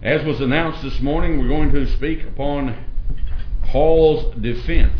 As was announced this morning, we're going to speak upon Paul's defense.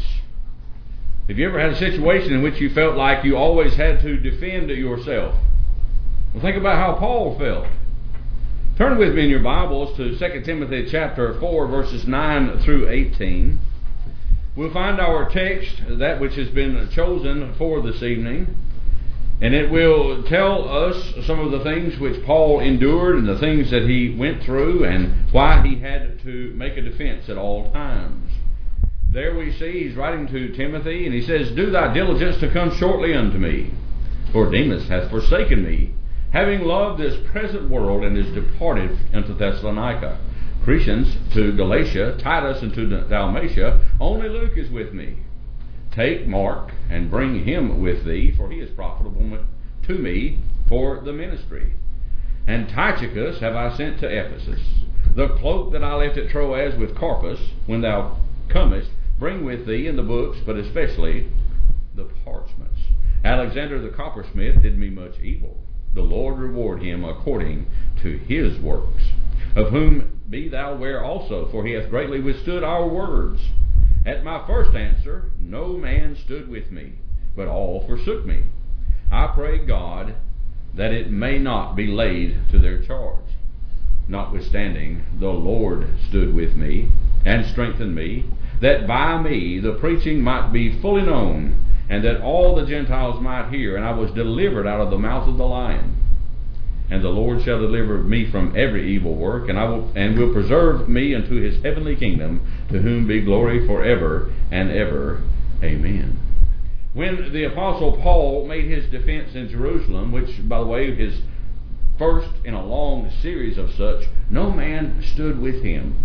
Have you ever had a situation in which you felt like you always had to defend yourself? Well, think about how Paul felt. Turn with me in your Bibles to 2 Timothy chapter 4, verses 9 through 18. We'll find our text, that which has been chosen for this evening, and it will tell us some of the things which Paul endured and the things that he went through and why he had to make a defense at all times. There we see he's writing to Timothy, and he says, "Do thy diligence to come shortly unto me, for Demas hath forsaken me, having loved this present world, and is departed unto Thessalonica. Crescens to Galatia, Titus unto Dalmatia, only Luke is with me. Take Mark, and bring him with thee, for he is profitable to me for the ministry. And Tychicus have I sent to Ephesus. The cloak that I left at Troas with Carpus, when thou comest, bring with thee, in the books, but especially the parchments. Alexander the coppersmith did me much evil. The Lord reward him according to his works. Of whom be thou aware also, for he hath greatly withstood our words. At my first answer, no man stood with me, but all forsook me. I pray God that it may not be laid to their charge. Notwithstanding, the Lord stood with me, and strengthened me, that by me the preaching might be fully known, and that all the Gentiles might hear. And I was delivered out of the mouth of the lion. And the Lord shall deliver me from every evil work, and will preserve me unto his heavenly kingdom, to whom be glory forever and ever. Amen." When the Apostle Paul made his defense in Jerusalem, which, by the way, his first in a long series of such, no man stood with him.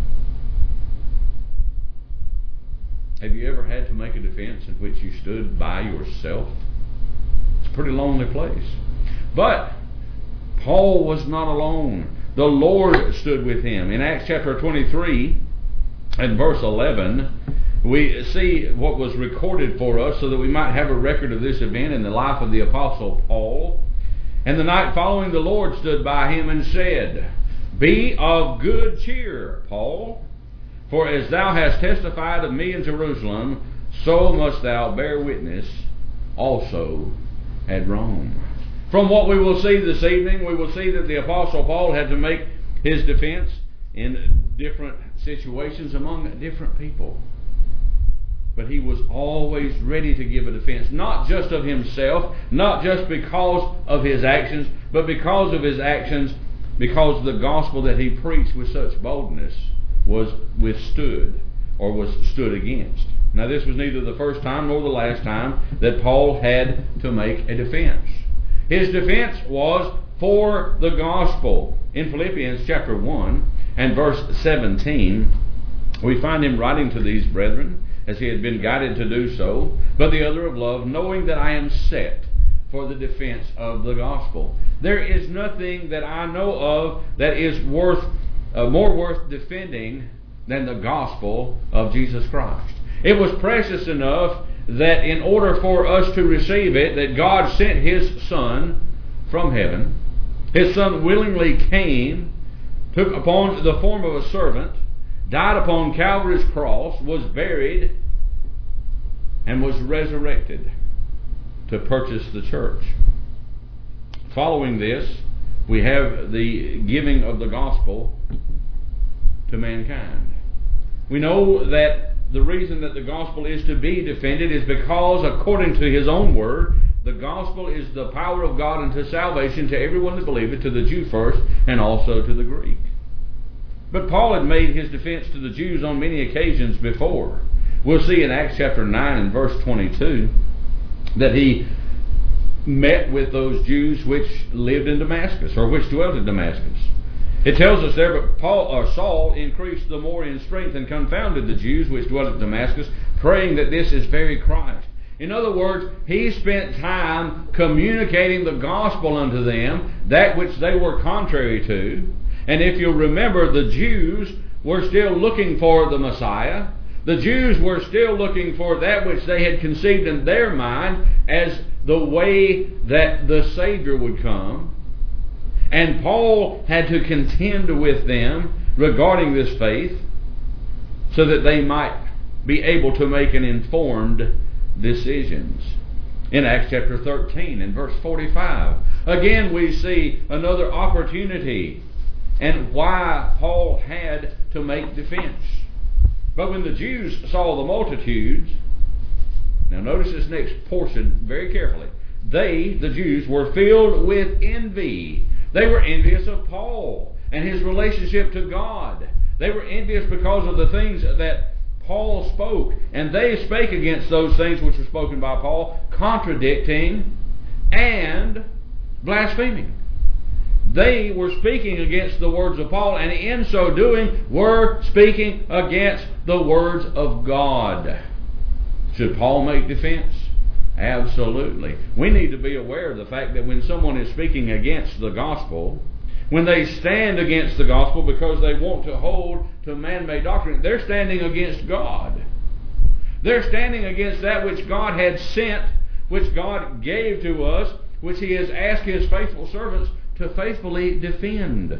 Have you ever had to make a defense in which you stood by yourself? It's a pretty lonely place. But Paul was not alone. The Lord stood with him. In Acts chapter 23 and verse 11, we see what was recorded for us so that we might have a record of this event in the life of the Apostle Paul. "And the night following, the Lord stood by him and said, Be of good cheer, Paul, for as thou hast testified of me in Jerusalem, so must thou bear witness also at Rome." From what we will see this evening, we will see that the Apostle Paul had to make his defense in different situations among different people. But he was always ready to give a defense, not just of himself, not just because of his actions, but because of his actions, because the gospel that he preached with such boldness was withstood or was stood against. Now, this was neither the first time nor the last time that Paul had to make a defense. His defense was for the gospel. In Philippians chapter 1 and verse 17, we find him writing to these brethren, as he had been guided to do so, "But the other of love, knowing that I am set for the defense of the gospel." There is nothing that I know of that is more worth defending than the gospel of Jesus Christ. It was precious enough that in order for us to receive it, that God sent his Son from heaven. His Son willingly came, took upon the form of a servant, died upon Calvary's cross, was buried, and was resurrected to purchase the church. Following this, we have the giving of the gospel to mankind. We know that the reason that the gospel is to be defended is because, according to his own word, the gospel is the power of God unto salvation to everyone that believeth, to the Jew first, and also to the Greek. But Paul had made his defense to the Jews on many occasions before. We'll see in Acts chapter 9 and verse 22 that he met with those Jews which lived in Damascus, or which dwelt in Damascus. It tells us there, "But Saul increased the more in strength and confounded the Jews which dwelt at Damascus, praying that this is very Christ." In other words, he spent time communicating the gospel unto them, that which they were contrary to. And if you'll remember, the Jews were still looking for the Messiah. The Jews were still looking for that which they had conceived in their mind as the way that the Savior would come. And Paul had to contend with them regarding this faith so that they might be able to make an informed decisions. In Acts chapter 13 and verse 45, again we see another opportunity and why Paul had to make defense. But when the Jews saw the multitudes, now notice this next portion very carefully. They, the Jews, were filled with envy. They were envious of Paul and his relationship to God. They were envious because of the things that Paul spoke, and they spake against those things which were spoken by Paul, contradicting and blaspheming. They were speaking against the words of Paul, and in so doing were speaking against the words of God. Should Paul make defense? Absolutely. We need to be aware of the fact that when someone is speaking against the gospel, when they stand against the gospel because they want to hold to man-made doctrine, they're standing against God. They're standing against that which God had sent, which God gave to us, which He has asked His faithful servants to faithfully defend.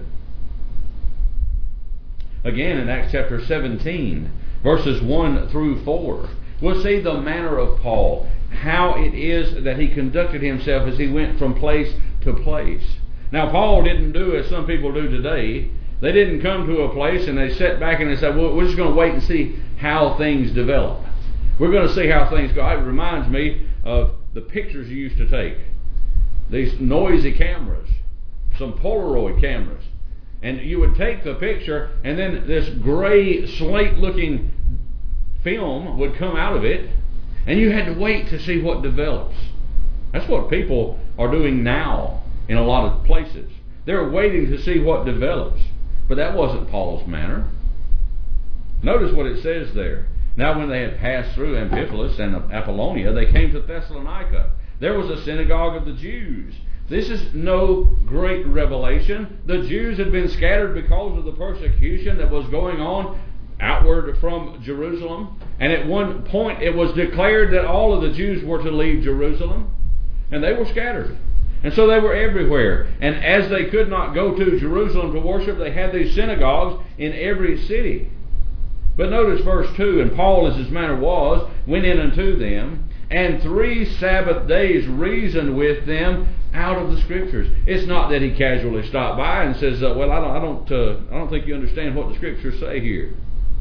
Again, in Acts chapter 17, verses 1 through 4, we'll see the manner of Paul, how it is that he conducted himself as he went from place to place. Now, Paul didn't do as some people do today. They didn't come to a place and they sat back and they said, well, we're just going to wait and see how things develop. We're going to see how things go. It reminds me of the pictures you used to take. These noisy cameras, some Polaroid cameras. And you would take the picture and then this gray slate-looking film would come out of it, and you had to wait to see what develops. That's what people are doing now in a lot of places. They're waiting to see what develops. But that wasn't Paul's manner. Notice what it says there. Now when they had passed through Amphipolis and Apollonia, they came to Thessalonica. There was a synagogue of the Jews. This is no great revelation. The Jews had been scattered because of the persecution that was going on outward from Jerusalem. And at one point it was declared that all of the Jews were to leave Jerusalem. And they were scattered. And so they were everywhere. And as they could not go to Jerusalem to worship, they had these synagogues in every city. But notice verse 2, and Paul, as his manner was, went in unto them, and 3 Sabbath days reasoned with them out of the Scriptures. It's not that he casually stopped by and says, well, I don't think you understand what the Scriptures say here.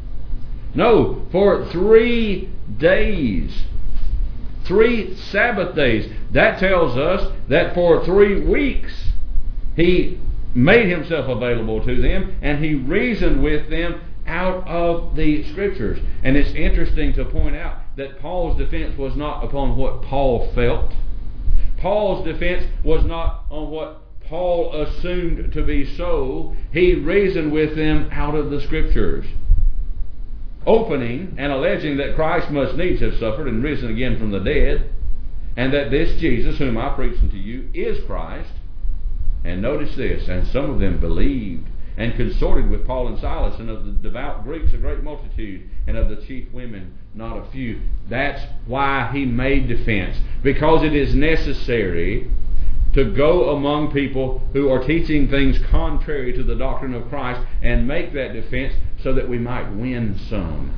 No, for 3 days. 3 Sabbath days. That tells us that for 3 weeks he made himself available to them and he reasoned with them out of the Scriptures. And it's interesting to point out that Paul's defense was not upon what Paul felt. Paul's defense was not on what Paul assumed to be so. He reasoned with them out of the Scriptures, opening and alleging that Christ must needs have suffered and risen again from the dead, and that this Jesus whom I preach unto you is Christ. And notice this, and some of them believed and consorted with Paul and Silas, and of the devout Greeks a great multitude, and of the chief women not a few. That's why he made defense, because it is necessary to go among people who are teaching things contrary to the doctrine of Christ and make that defense so that we might win some.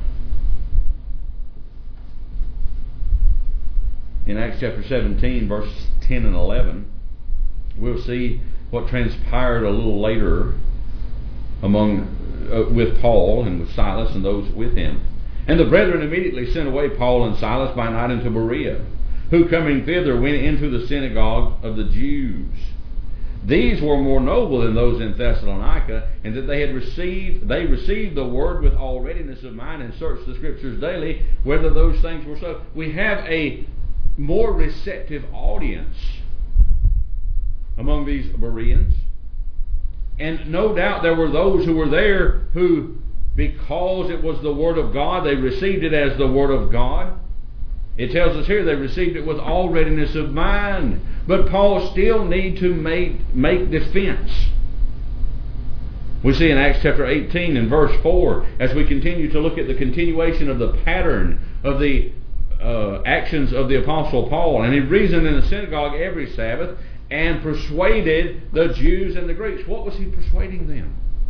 In Acts chapter 17, verses 10 and 11, we'll see what transpired a little later with Paul and with Silas and those with him. And the brethren immediately sent away Paul and Silas by night into Berea, who coming thither went into the synagogue of the Jews. These were more noble than those in Thessalonica, in that they received the word with all readiness of mind and searched the Scriptures daily, whether those things were so. We have a more receptive audience among these Bereans. And no doubt there were those who were there who, because it was the Word of God, they received it as the Word of God. It tells us here they received it with all readiness of mind. But Paul still need to make defense. We see in Acts chapter 18 and verse 4, as we continue to look at the continuation of the pattern of the actions of the Apostle Paul. And he reasoned in the synagogue every Sabbath and persuaded the Jews and the Greeks. What was he persuading them?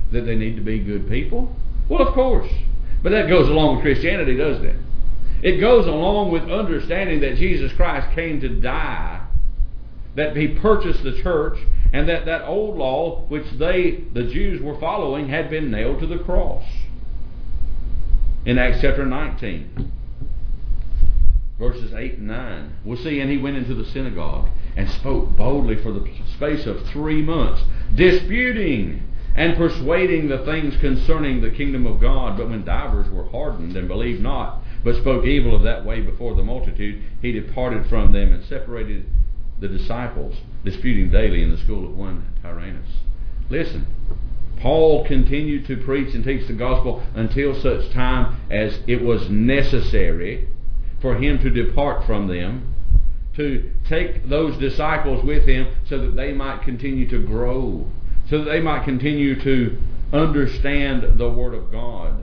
that they need to be good people? Well, of course. But that goes along with Christianity, doesn't it? It goes along with understanding that Jesus Christ came to die, that He purchased the church, and that old law which the Jews were following, had been nailed to the cross. In Acts chapter 19, verses 8 and 9, we'll see, and he went into the synagogue and spoke boldly for the space of 3 months, disputing and persuading the things concerning the kingdom of God. But when divers were hardened and believed not, but spoke evil of that way before the multitude, he departed from them and separated the disciples, disputing daily in the school of one Tyrannus. Listen, Paul continued to preach and teach the gospel until such time as it was necessary for him to depart from them, to take those disciples with him so that they might continue to grow, so that they might continue to understand the Word of God.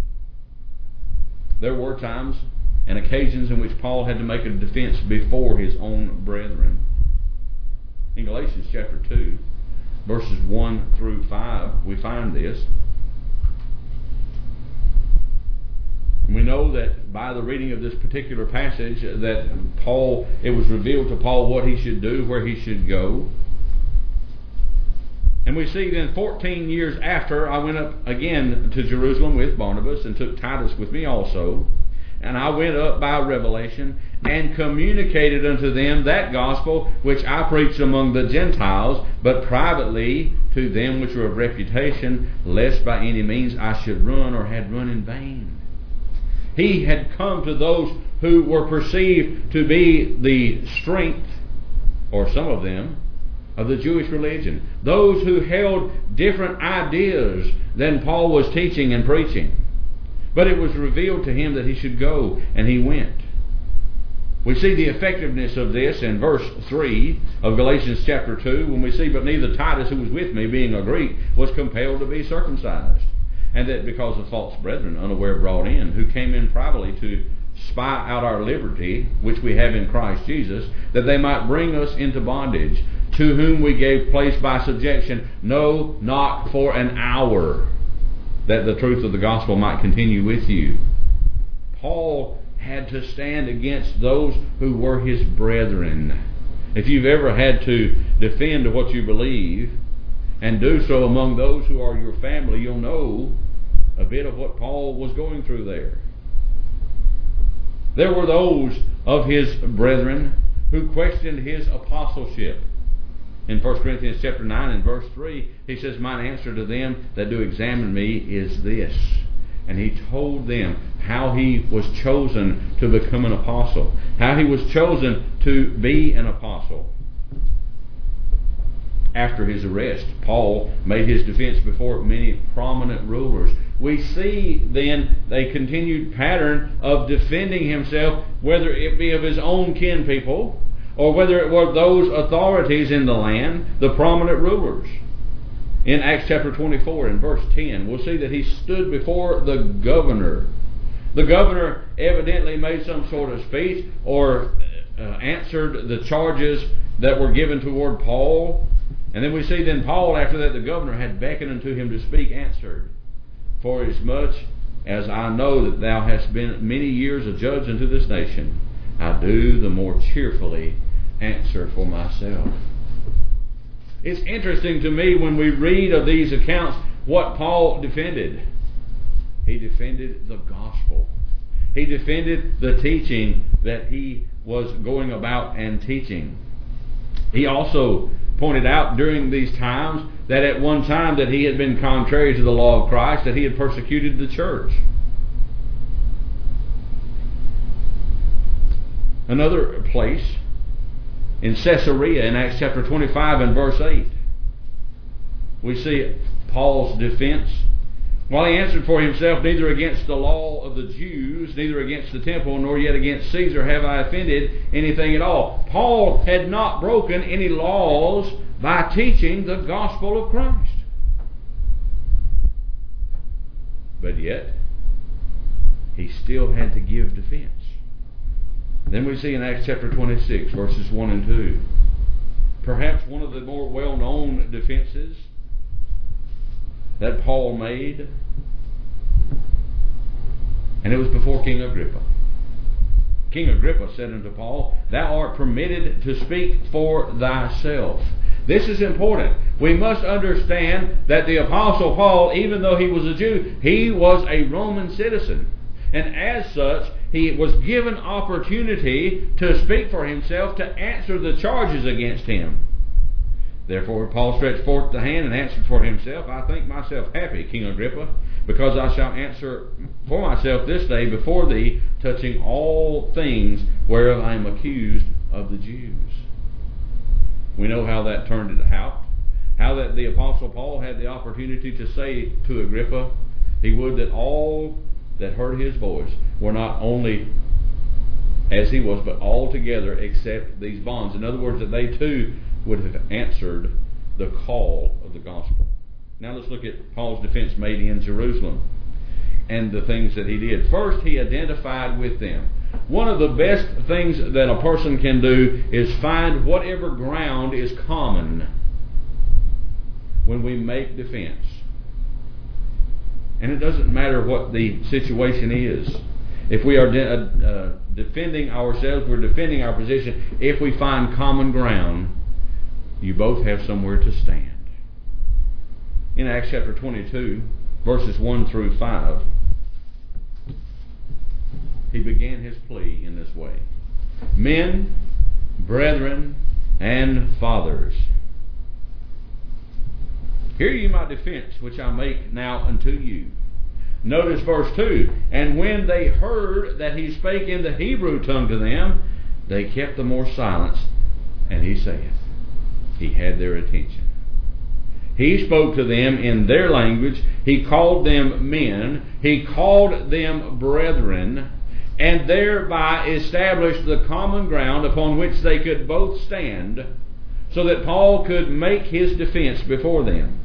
There were times and occasions in which Paul had to make a defense before his own brethren. In Galatians chapter 2, verses 1 through 5, we find this. We know that by the reading of this particular passage that it was revealed to Paul what he should do, where he should go. And we see then 14 years after, I went up again to Jerusalem with Barnabas and took Titus with me also. And I went up by revelation and communicated unto them that gospel which I preached among the Gentiles, but privately to them which were of reputation, lest by any means I should run or had run in vain. He had come to those who were perceived to be the strength, or some of them, of the Jewish religion. Those who held different ideas than Paul was teaching and preaching. But it was revealed to him that he should go, and he went. We see the effectiveness of this in verse 3 of Galatians chapter 2, when we see, but neither Titus, who was with me, being a Greek, was compelled to be circumcised. And that because of false brethren unaware brought in, who came in privately to spy out our liberty, which we have in Christ Jesus, that they might bring us into bondage, to whom we gave place by subjection, no, not for an hour, that the truth of the gospel might continue with you. Paul had to stand against those who were his brethren. If you've ever had to defend what you believe, and do so among those who are your family, you'll know a bit of what Paul was going through there. There were those of his brethren who questioned his apostleship. In 1 Corinthians chapter 9 and verse 3, he says, mine answer to them that do examine me is this. And he told them how he was chosen to become an apostle, how he was chosen to be an apostle. After his arrest, Paul made his defense before many prominent rulers. We see then a continued pattern of defending himself, whether it be of his own kin people, or whether it were those authorities in the land, the prominent rulers. In Acts chapter 24 and verse 10, we'll see that he stood before the governor. The governor evidently made some sort of speech or answered the charges that were given toward Paul. And then we see then Paul, after that, the governor had beckoned unto him to speak, answered, for as much as I know that thou hast been many years a judge unto this nation, I do the more cheerfully answer for myself. It's interesting to me when we read of these accounts what Paul defended. He defended the gospel. He defended the teaching that he was going about and teaching. He also pointed out during these times that at one time that he had been contrary to the law of Christ, that he had persecuted the church. Another place, in Caesarea, in Acts chapter 25 and verse 8, we see Paul's defense. While he answered for himself, neither against the law of the Jews, neither against the temple, nor yet against Caesar have I offended anything at all. Paul had not broken any laws by teaching the gospel of Christ. But yet, he still had to give defense. Then we see in Acts chapter 26, verses 1 and 2, perhaps one of the more well-known defenses that Paul made. And it was before King Agrippa. King Agrippa said unto Paul, Thou art permitted to speak for thyself. This is important. We must understand that the Apostle Paul, even though he was a Jew, he was a Roman citizen. And as such, he was given opportunity to speak for himself, to answer the charges against him. Therefore Paul stretched forth the hand and answered for himself, I think myself happy, King Agrippa, because I shall answer for myself this day before thee, touching all things whereof I am accused of the Jews. We know how that turned out. How that the Apostle Paul had the opportunity to say to Agrippa, he would that all that heard his voice were not only as he was, but altogether accept these bonds. In other words, that they too would have answered the call of the gospel. Now let's look at Paul's defense made in Jerusalem and the things that he did. First, he identified with them. One of the best things that a person can do is find whatever ground is common when we make defense. And it doesn't matter what the situation is. If we are defending ourselves, we're defending our position. If we find common ground, you both have somewhere to stand. In Acts chapter 22, verses 1 through 5, he began his plea in this way. Men, brethren, and fathers, hear ye my defense, which I make now unto you. Notice verse 2. And when they heard that he spake in the Hebrew tongue to them, they kept the more silence. And he saith, he had their attention. He spoke to them in their language. He called them men. He called them brethren, and thereby established the common ground upon which they could both stand, so that Paul could make his defense before them.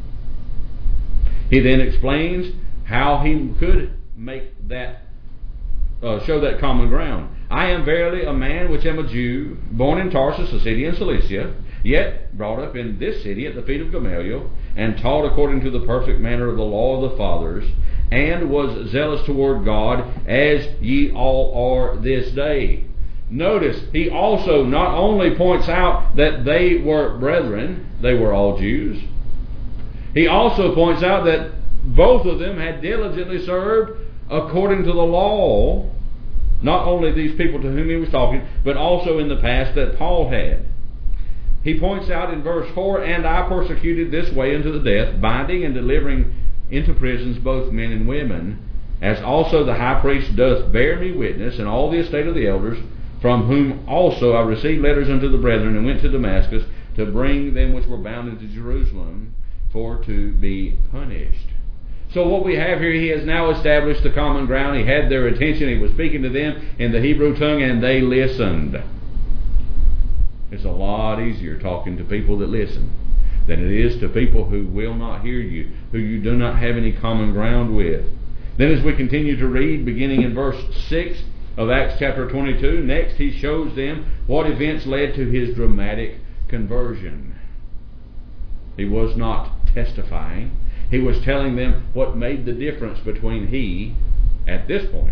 He then explains how he could make that, show that common ground. I am verily a man which am a Jew, born in Tarsus, a city in Cilicia, yet brought up in this city at the feet of Gamaliel, and taught according to the perfect manner of the law of the fathers, and was zealous toward God, as ye all are this day. Notice, he also not only points out that they were brethren, they were all Jews. He also points out that both of them had diligently served according to the law, not only these people to whom he was talking, but also in the past that Paul had. He points out in verse 4, And I persecuted this way unto the death, binding and delivering into prisons both men and women, as also the high priest doth bear me witness, and all the estate of the elders, from whom also I received letters unto the brethren, and went to Damascus to bring them which were bound into Jerusalem, for to be punished. So what we have here, he has now established the common ground. He had their attention. He was speaking to them in the Hebrew tongue, and they listened. It's a lot easier talking to people that listen than it is to people who will not hear you, who you do not have any common ground with. Then as we continue to read, beginning in verse 6 of Acts chapter 22, next he shows them what events led to his dramatic conversion. He was not testifying. He was telling them what made the difference between he, at this point,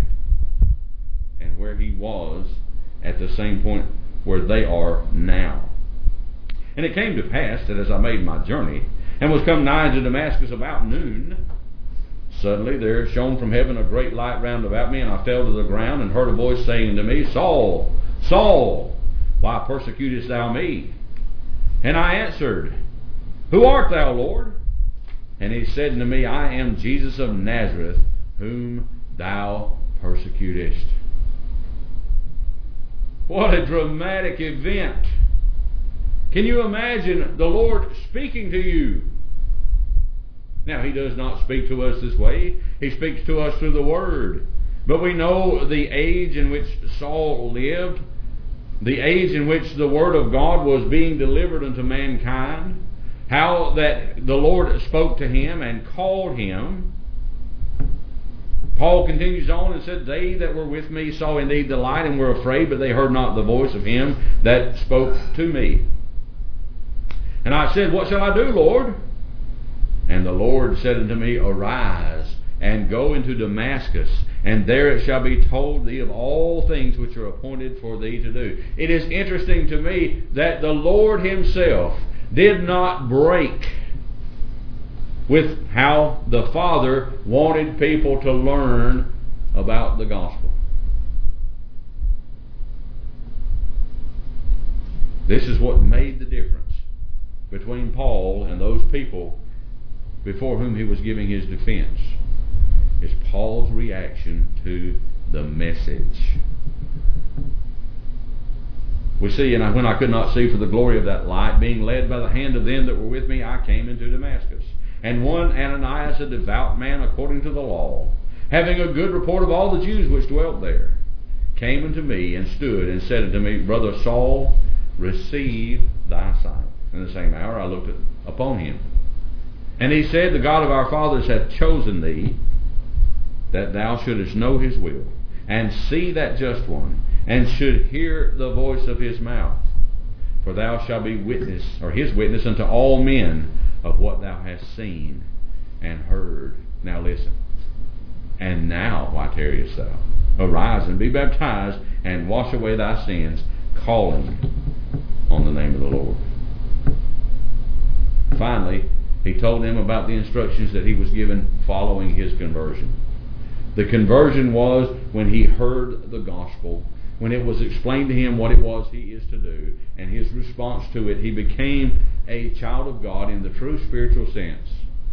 and where he was at the same point where they are now. And it came to pass that as I made my journey, and was come nigh to Damascus about noon, suddenly there shone from heaven a great light round about me, and I fell to the ground, and heard a voice saying to me, Saul, Saul, why persecutest thou me? And I answered, Who art thou, Lord? And he said unto me, I am Jesus of Nazareth, whom thou persecutest. What a dramatic event. Can you imagine the Lord speaking to you? Now, he does not speak to us this way. He speaks to us through the Word. But we know the age in which Saul lived, the age in which the Word of God was being delivered unto mankind, how that the Lord spoke to him and called him. Paul continues on and said, They that were with me saw indeed the light and were afraid, but they heard not the voice of him that spoke to me. And I said, What shall I do, Lord? And the Lord said unto me, Arise, and go into Damascus, and there it shall be told thee of all things which are appointed for thee to do. It is interesting to me that the Lord himself did not break with how the Father wanted people to learn about the gospel. This is what made the difference between Paul and those people before whom he was giving his defense, is Paul's reaction to the message. We see, and when I could not see for the glory of that light, being led by the hand of them that were with me, I came into Damascus. And one Ananias, a devout man according to the law, having a good report of all the Jews which dwelt there, came unto me and stood and said unto me, Brother Saul, receive thy sight. In the same hour I looked upon him. And he said, The God of our fathers hath chosen thee, that thou shouldest know his will, and see that just one, and should hear the voice of his mouth. For thou shalt be witness, or his witness, unto all men of what thou hast seen and heard. Now listen. And now, why tarriest thou? Arise and be baptized, and wash away thy sins, calling on the name of the Lord. Finally, he told them about the instructions that he was given following his conversion. The conversion was when he heard the gospel, when it was explained to him what it was he is to do, and his response to it, he became a child of God in the true spiritual sense.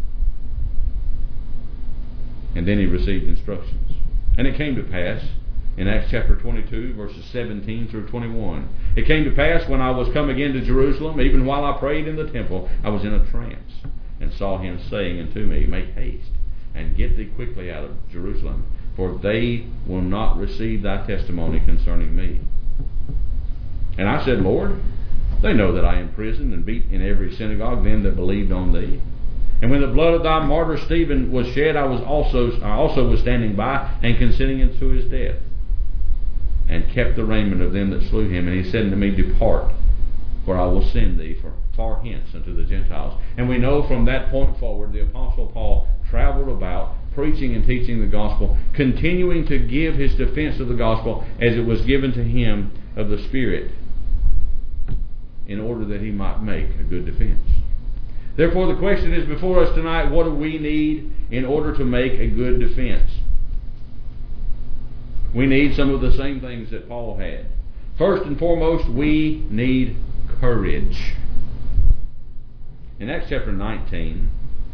And then he received instructions. And it came to pass in Acts chapter 22, verses 17 through 21. It came to pass when I was come again to Jerusalem, even while I prayed in the temple, I was in a trance, and saw him saying unto me, Make haste, and get thee quickly out of Jerusalem, for they will not receive thy testimony concerning me. And I said, Lord, they know that I imprisoned and beat in every synagogue them that believed on thee. And when the blood of thy martyr Stephen was shed, I also was standing by and consenting unto his death, and kept the raiment of them that slew him. And he said unto me, Depart, for I will send thee far hence unto the Gentiles. And we know from that point forward, the Apostle Paul traveled about preaching and teaching the gospel, continuing to give his defense of the gospel as it was given to him of the Spirit, in order that he might make a good defense. Therefore, the question is before us tonight, what do we need in order to make a good defense? We need some of the same things that Paul had. First and foremost, we need courage. In Acts chapter 19,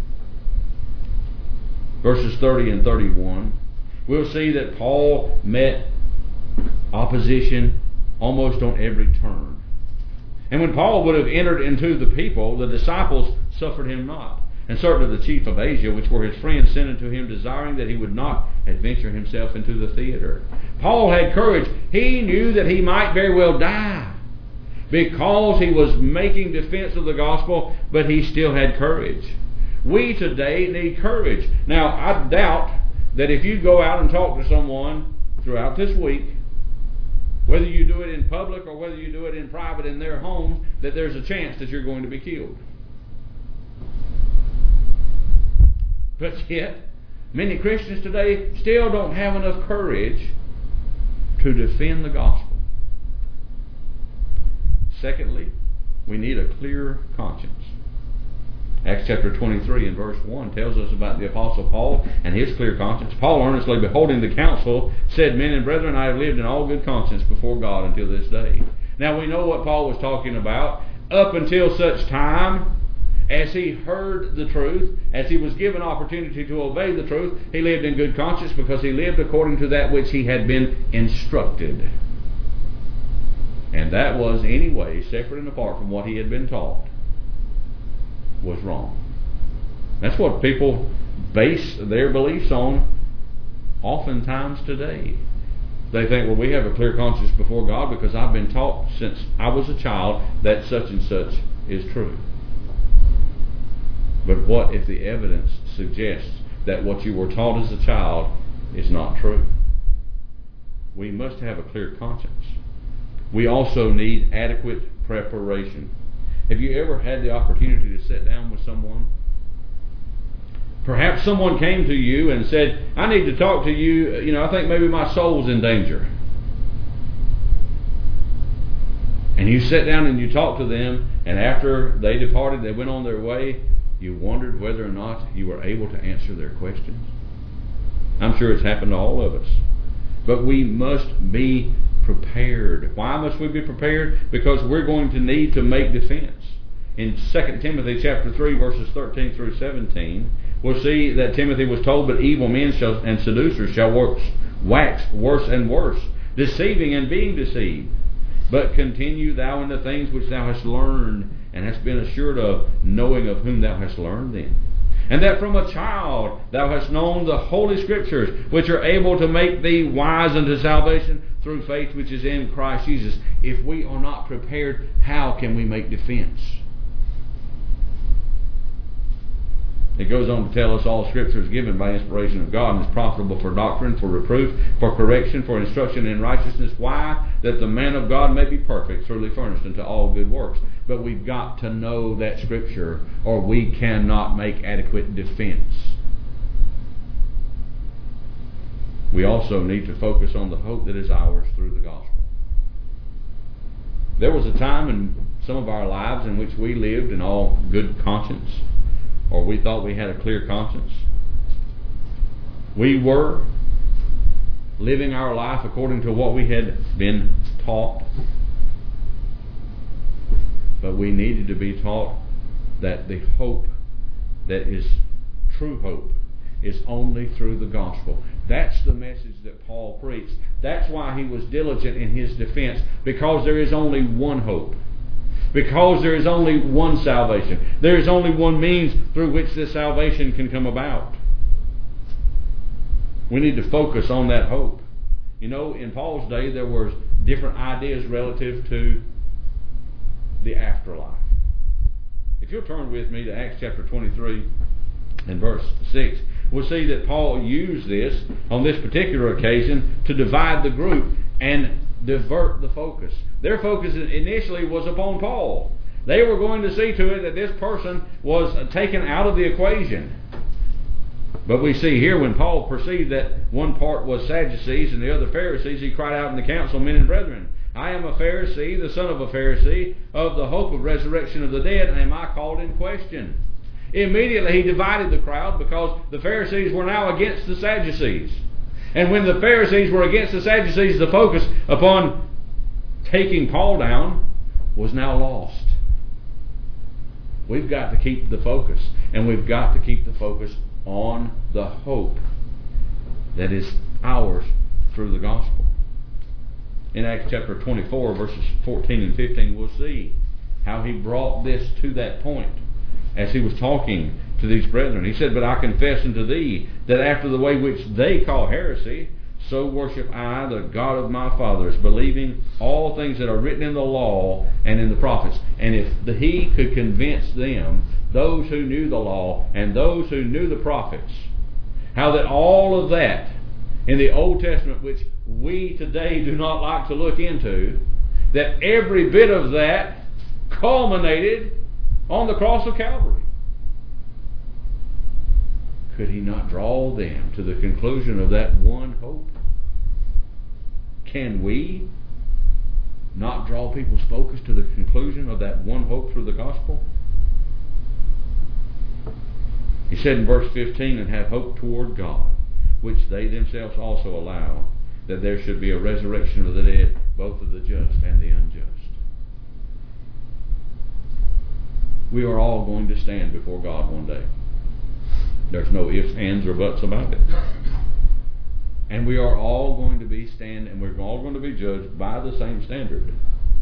verses 30 and 31, we'll see that Paul met opposition almost on every turn. And when Paul would have entered into the people, the disciples suffered him not. And certain of the chief of Asia, which were his friends, sent unto him, desiring that he would not adventure himself into the theater. Paul had courage. He knew that he might very well die, because he was making defense of the gospel, but he still had courage. We today need courage. Now, I doubt that if you go out and talk to someone throughout this week, whether you do it in public or whether you do it in private in their home, that there's a chance that you're going to be killed. But yet, many Christians today still don't have enough courage to defend the gospel. Secondly, we need a clear conscience. Acts chapter 23 and verse 1 tells us about the Apostle Paul and his clear conscience. Paul, earnestly beholding the council, said, Men and brethren, I have lived in all good conscience before God until this day. Now we know what Paul was talking about. Up until such time as he heard the truth, as he was given opportunity to obey the truth, he lived in good conscience because he lived according to that which he had been instructed. And that was any way, separate and apart from what he had been taught, was wrong. That's what people base their beliefs on oftentimes today. They think, well, we have a clear conscience before God because I've been taught since I was a child that such and such is true. But what if the evidence suggests that what you were taught as a child is not true? We must have a clear conscience. We also need adequate preparation. Have you ever had the opportunity to sit down with someone Perhaps someone came to you and said, I need to talk to you, I think maybe my soul's in danger. And you sat down and you talked to them, and after they departed, they went on their way, you wondered whether or not you were able to answer their questions. I'm sure it's happened to all of us. But we must be prepared. Why must we be prepared? Because we're going to need to make defense. In 2 Timothy chapter 3, verses 13 through 17, we'll see that Timothy was told, but evil men and seducers shall wax worse and worse, deceiving and being deceived. But continue thou in the things which thou hast learned, and hast been assured of, knowing of whom thou hast learned them. And that from a child thou hast known the Holy Scriptures, which are able to make thee wise unto salvation through faith which is in Christ Jesus. If we are not prepared, how can we make defense? It goes on to tell us all Scripture is given by inspiration of God and is profitable for doctrine, for reproof, for correction, for instruction in righteousness. Why? That the man of God may be perfect, thoroughly furnished unto all good works. But we've got to know that Scripture, or we cannot make adequate defense. We also need to focus on the hope that is ours through the gospel. There was a time in some of our lives in which we lived in all good conscience, or we thought we had a clear conscience. We were living our life according to what we had been taught. But we needed to be taught that the hope that is true hope is only through the gospel. That's the message that Paul preached. That's why he was diligent in his defense, because there is only one hope. Because there is only one salvation. There is only one means through which this salvation can come about. We need to focus on that hope. In Paul's day there were different ideas relative to the afterlife. If you'll turn with me to Acts chapter 23 and verse 6, we'll see that Paul used this on this particular occasion to divide the group and divert the focus. Their focus initially was upon Paul. They were going to see to it that this person was taken out of the equation. But we see here when Paul perceived that one part was Sadducees and the other Pharisees, he cried out in the council, men and brethren, I am a Pharisee, the son of a Pharisee, of the hope of resurrection of the dead, and am I called in question? Immediately he divided the crowd, because the Pharisees were now against the Sadducees. And when the Pharisees were against the Sadducees, the focus upon taking Paul down was now lost. We've got to keep the focus, and we've got to keep the focus on the hope that is ours through the gospel. In Acts chapter 24, verses 14 and 15, we'll see how he brought this to that point as he was talking to these brethren. He said, but I confess unto thee that after the way which they call heresy, so worship I the God of my fathers, believing all things that are written in the law and in the prophets. And if he could convince them, those who knew the law and those who knew the prophets, how that all of that in the Old Testament, which we today do not like to look into, that every bit of that culminated on the cross of Calvary. Could he not draw them to the conclusion of that one hope? Can we not draw people's focus to the conclusion of that one hope through the gospel? He said in verse 15, and have hope toward God, which they themselves also allow, that there should be a resurrection of the dead, both of the just and the unjust. We are all going to stand before God one day. There's no ifs, ands, or buts about it. And we are all going to and we're all going to be judged by the same standard.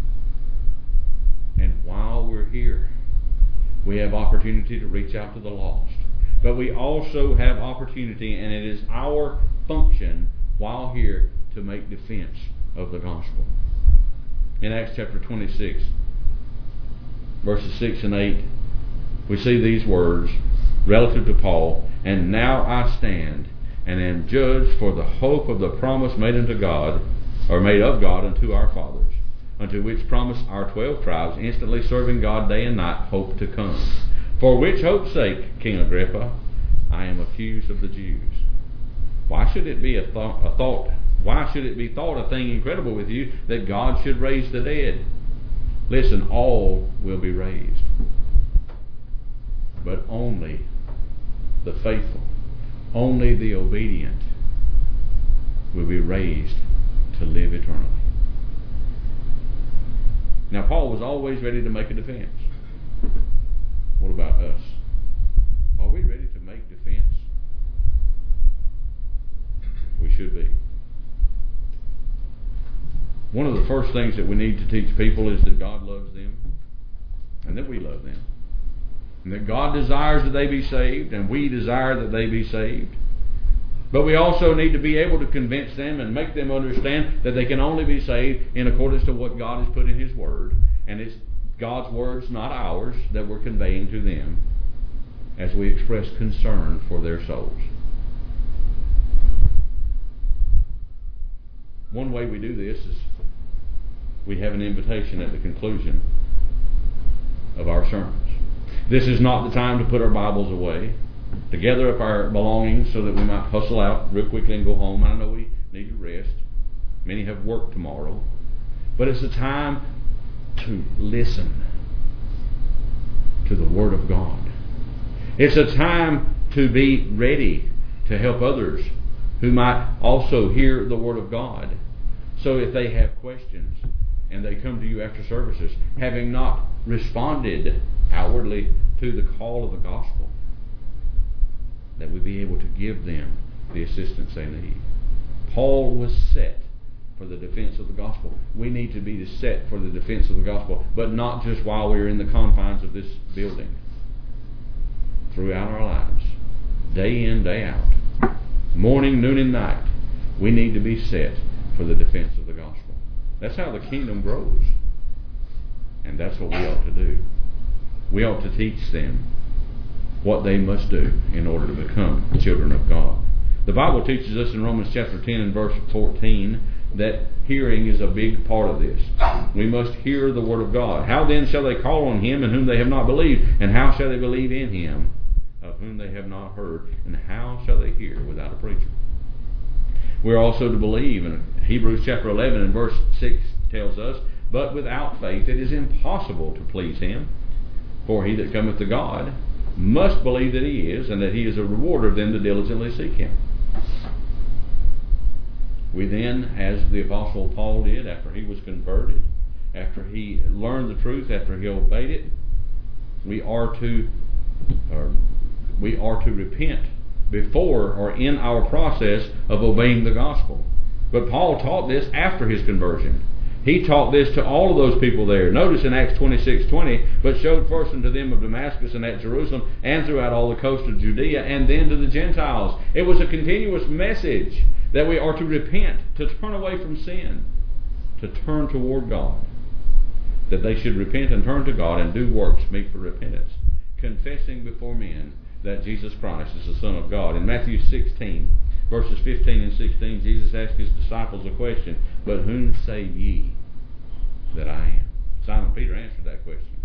And while we're here, we have opportunity to reach out to the lost. But we also have opportunity, and it is our function while here to make defense of the gospel. In Acts chapter 26, verses 6 and 8, we see these words relative to Paul, and now I stand and am judged for the hope of the promise made unto God, or made of God unto our fathers, unto which promise our 12 tribes, instantly serving God day and night, hope to come. For which hope's sake, King Agrippa, I am accused of the Jews. Why should it be a thought? Why should it be thought a thing incredible with you that God should raise the dead? Listen, all will be raised, but only the faithful, only the obedient will be raised to live eternally. Now, Paul was always ready to make a defense. What about us? Are we ready to make defense? We should be. One of the first things that we need to teach people is that God loves them and that we love them. And that God desires that they be saved and we desire that they be saved. But we also need to be able to convince them and make them understand that they can only be saved in accordance to what God has put in His Word. And it's God's words, not ours, that we're conveying to them as we express concern for their souls. One way we do this is we have an invitation at the conclusion of our sermons. This is not the time to put our Bibles away, to gather up our belongings so that we might hustle out real quickly and go home. I know we need to rest. Many have work tomorrow. But it's a time to listen to the Word of God. It's a time to be ready to help others who might also hear the Word of God. So if they have questions and they come to you after services, having not responded outwardly to the call of the gospel, that we be able to give them the assistance they need. Paul was set for the defense of the gospel. We need to be set for the defense of the gospel, but not just while we're in the confines of this building. Throughout our lives, day in, day out, morning, noon, and night, we need to be set for the defense of the gospel. That's how the kingdom grows. And that's what we ought to do. We ought to teach them what they must do in order to become children of God. The Bible teaches us in Romans chapter 10 and verse 14 that hearing is a big part of this. We must hear the Word of God. How then shall they call on Him in whom they have not believed? And how shall they believe in Him of whom they have not heard? And how shall they hear without a preacher? We're also to believe, in Hebrews chapter 11 and verse 6 tells us, but without faith it is impossible to please Him. For he that cometh to God must believe that He is, and that He is a rewarder of them that diligently seek Him. We then, as the Apostle Paul did after he was converted, after he learned the truth, after he obeyed it, we are to repent before or in our process of obeying the gospel. But Paul taught this after his conversion. He taught this to all of those people there. Notice in Acts 26:20, but showed first unto them of Damascus and at Jerusalem and throughout all the coast of Judea and then to the Gentiles. It was a continuous message that we are to repent, to turn away from sin, to turn toward God. That they should repent and turn to God and do works meet for repentance, confessing before men that Jesus Christ is the Son of God. In Matthew 16, verses 15 and 16, Jesus asked His disciples a question, but whom say ye that I am? Simon Peter answered that question.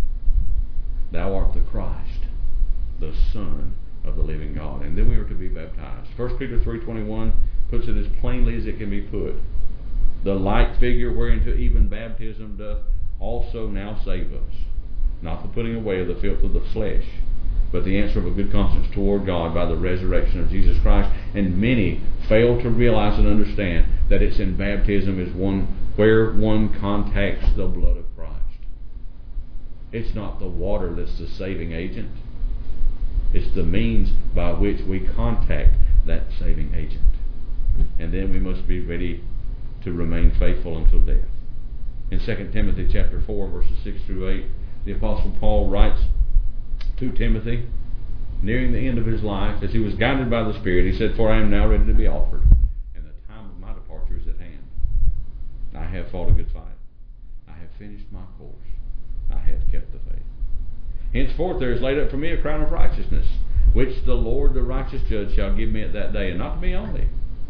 Thou art the Christ, the Son of the living God. And then we are to be baptized. 1 Peter 3:21 puts it as plainly as it can be put. The like figure whereinto even baptism doth also now save us, not the putting away of the filth of the flesh, but the answer of a good conscience toward God by the resurrection of Jesus Christ. And many fail to realize and understand that it's in baptism is where one contacts the blood of Christ. It's not the water that's the saving agent. It's the means by which we contact that saving agent. And then we must be ready to remain faithful until death. In 2 Timothy chapter 4, verses 6 through 8, the Apostle Paul writes to Timothy, nearing the end of his life, as he was guided by the Spirit, he said, for I am now ready to be offered, and the time of my departure is at hand. I have fought a good fight. I have finished my course. I have kept the faith. Henceforth there is laid up for me a crown of righteousness, which the Lord the righteous judge shall give me at that day, and not to me only,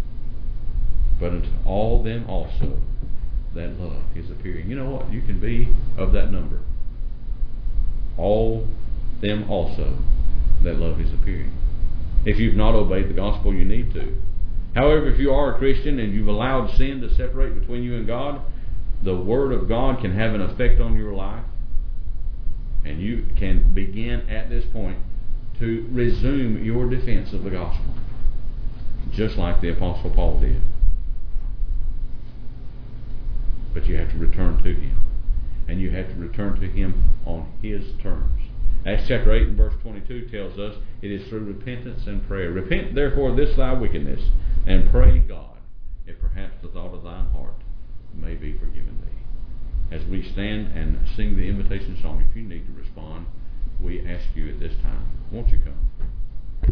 but unto all them also that love His appearing. You know what? You can be of that number. All them also that love His appearing. If you've not obeyed the gospel, you need to. However, if you are a Christian and you've allowed sin to separate between you and God, the Word of God can have an effect on your life. And you can begin at this point to resume your defense of the gospel, just like the Apostle Paul did. But you have to return to Him. And you have to return to Him on His terms. Acts chapter 8 and verse 22 tells us it is through repentance and prayer. Repent therefore of this thy wickedness, and pray God, if perhaps the thought of thine heart may be forgiven thee. As we stand and sing the invitation song, if you need to respond, we ask you at this time, won't you come?